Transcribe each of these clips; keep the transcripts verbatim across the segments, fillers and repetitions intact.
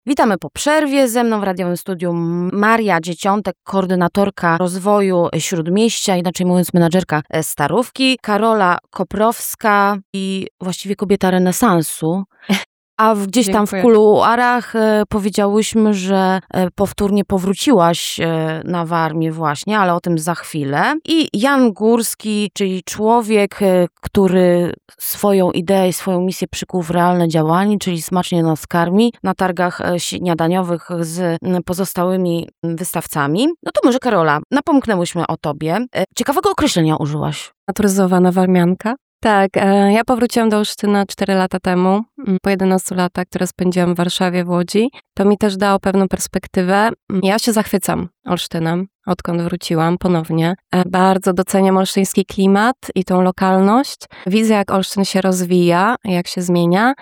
Witamy po przerwie. Ze mną w radiowym studiu Maria Dzieciątek, koordynatorka rozwoju Śródmieścia, inaczej mówiąc menadżerka Starówki, Karola Koprowska i właściwie kobieta renesansu. A gdzieś tam w kuluarach e, powiedziałyśmy, że e, powtórnie powróciłaś e, na Warmię właśnie, ale o tym za chwilę. I Jan Górski, czyli człowiek, e, który swoją ideę i swoją misję przykuł w realne działanie, czyli Smacznie nas karmi na targach e, śniadaniowych z m, pozostałymi wystawcami. No to może Karola, napomknęłyśmy o tobie. E, ciekawego określenia użyłaś. Naturyzowana warmianka. Tak, ja powróciłam do Olsztyna cztery lata temu, po jedenastu latach, które spędziłam w Warszawie, w Łodzi. To mi też dało pewną perspektywę. Ja się zachwycam Olsztynem, odkąd wróciłam ponownie. Bardzo doceniam olsztyński klimat i tą lokalność. Widzę, jak Olsztyn się rozwija, jak się zmienia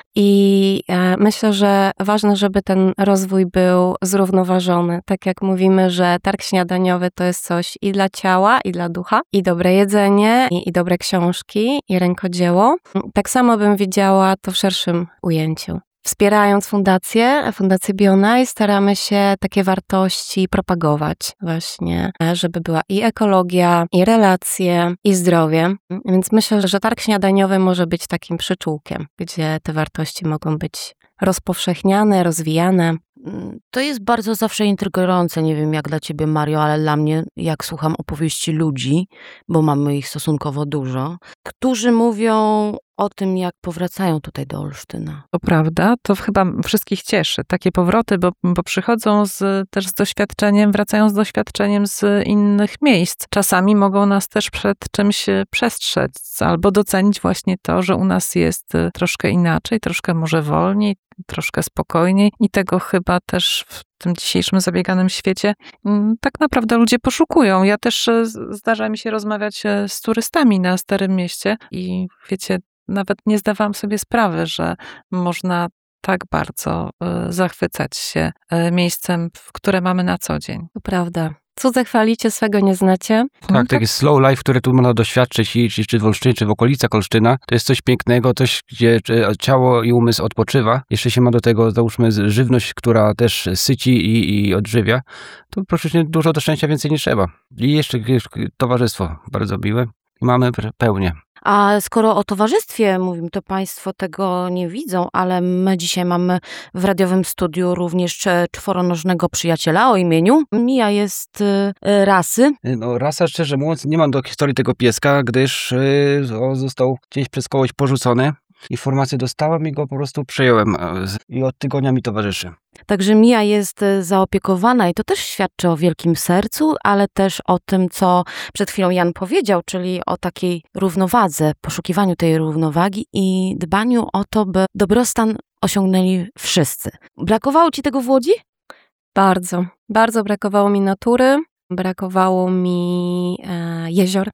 i myślę, że ważne, żeby ten rozwój był zrównoważony. Tak jak mówimy, że targ śniadaniowy to jest coś i dla ciała, i dla ducha, i dobre jedzenie, i, i dobre książki, i rękodzieło. Tak samo bym widziała to w szerszym ujęciu. Wspierając fundację, Fundację Bionaj, staramy się takie wartości propagować właśnie, żeby była i ekologia, i relacje, i zdrowie. Więc myślę, że targ śniadaniowy może być takim przyczółkiem, gdzie te wartości mogą być rozpowszechniane, rozwijane. To jest bardzo zawsze intrygujące, nie wiem jak dla ciebie, Mario, ale dla mnie, jak słucham opowieści ludzi, bo mamy ich stosunkowo dużo, którzy mówią o tym, jak powracają tutaj do Olsztyna. To prawda, to chyba wszystkich cieszy. Takie powroty, bo, bo przychodzą z, też z doświadczeniem, wracają z doświadczeniem z innych miejsc. Czasami mogą nas też przed czymś przestrzec, albo docenić właśnie to, że u nas jest troszkę inaczej, troszkę może wolniej, troszkę spokojniej i tego chyba też w tym dzisiejszym zabieganym świecie tak naprawdę ludzie poszukują. Ja też zdarza mi się rozmawiać z turystami na Starym Mieście i wiecie, nawet nie zdawałam sobie sprawy, że można tak bardzo zachwycać się miejscem, które mamy na co dzień. To prawda. Cudze chwalicie, swego nie znacie. Tak, taki slow life, który tu można doświadczyć i czy, czy w Olsztynie, czy w okolicach Olsztyna. To jest coś pięknego, coś, gdzie ciało i umysł odpoczywa. Jeszcze się ma do tego, załóżmy, żywność, która też syci i, i odżywia. To praktycznie dużo do szczęścia więcej nie trzeba. I jeszcze towarzystwo bardzo miłe. I mamy pełnię. A skoro o towarzystwie mówimy, to państwo tego nie widzą, ale my dzisiaj mamy w radiowym studiu również czworonożnego przyjaciela o imieniu. Mija jest y, rasy. No, rasa, szczerze mówiąc, nie mam do historii tego pieska, gdyż y, o, został gdzieś przez kogoś porzucony. Informację dostałem i go po prostu przejąłem i od tygodnia mi towarzyszy. Także Mija jest zaopiekowana i to też świadczy o wielkim sercu, ale też o tym, co przed chwilą Jan powiedział, czyli o takiej równowadze, poszukiwaniu tej równowagi i dbaniu o to, by dobrostan osiągnęli wszyscy. Brakowało ci tego w Łodzi? Bardzo, bardzo brakowało mi natury. Brakowało mi e, jezior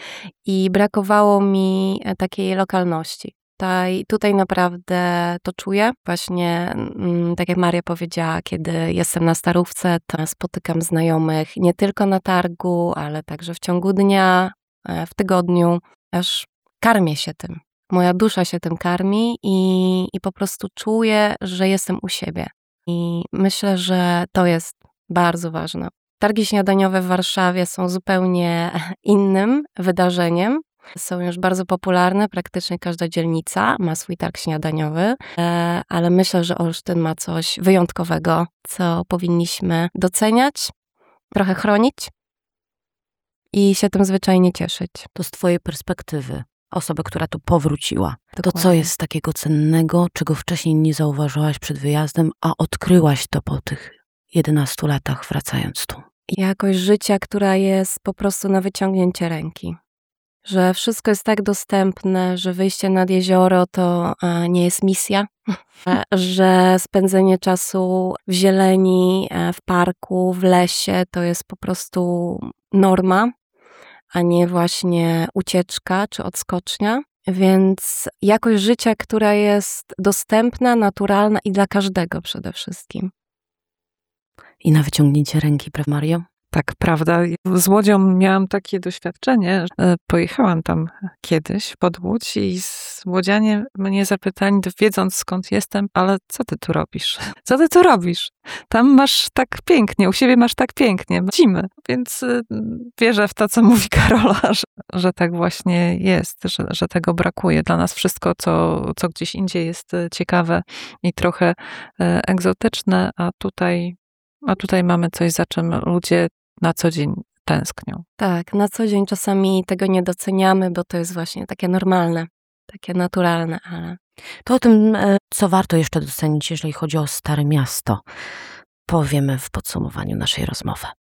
i brakowało mi e, takiej lokalności. Tutaj, tutaj naprawdę to czuję. Właśnie, tak jak Maria powiedziała, kiedy jestem na Starówce, to spotykam znajomych nie tylko na targu, ale także w ciągu dnia, w tygodniu. Aż karmię się tym. Moja dusza się tym karmi i, i po prostu czuję, że jestem u siebie. I myślę, że to jest bardzo ważne. Targi śniadaniowe w Warszawie są zupełnie innym wydarzeniem. Są już bardzo popularne, praktycznie każda dzielnica ma swój targ śniadaniowy, ale myślę, że Olsztyn ma coś wyjątkowego, co powinniśmy doceniać, trochę chronić i się tym zwyczajnie cieszyć. To z twojej perspektywy, osoby, która tu powróciła, Dokładnie. To co jest takiego cennego, czego wcześniej nie zauważyłaś przed wyjazdem, a odkryłaś to po tych jedenastu latach wracając tu? Jakość życia, która jest po prostu na wyciągnięcie ręki. Że wszystko jest tak dostępne, że wyjście nad jezioro to nie jest misja, że spędzenie czasu w zieleni, w parku, w lesie to jest po prostu norma, a nie właśnie ucieczka czy odskocznia. Więc jakość życia, która jest dostępna, naturalna i dla każdego przede wszystkim. I na wyciągnięcie ręki, prawda, Mario? Tak, prawda. Z Łodzią miałam takie doświadczenie, że pojechałam tam kiedyś pod Łódź i z łodzianie mnie zapytali, wiedząc skąd jestem, ale co ty tu robisz? Co ty tu robisz? Tam masz tak pięknie, u siebie masz tak pięknie, zimy. Więc wierzę w to, co mówi Karola, że, że tak właśnie jest, że, że tego brakuje. Dla nas wszystko, co, co gdzieś indziej jest ciekawe i trochę egzotyczne, a tutaj, a tutaj mamy coś, za czym ludzie na co dzień tęsknią. Tak, na co dzień czasami tego nie doceniamy, bo to jest właśnie takie normalne, takie naturalne, ale... To o tym, co warto jeszcze docenić, jeżeli chodzi o Stare Miasto, powiemy w podsumowaniu naszej rozmowy.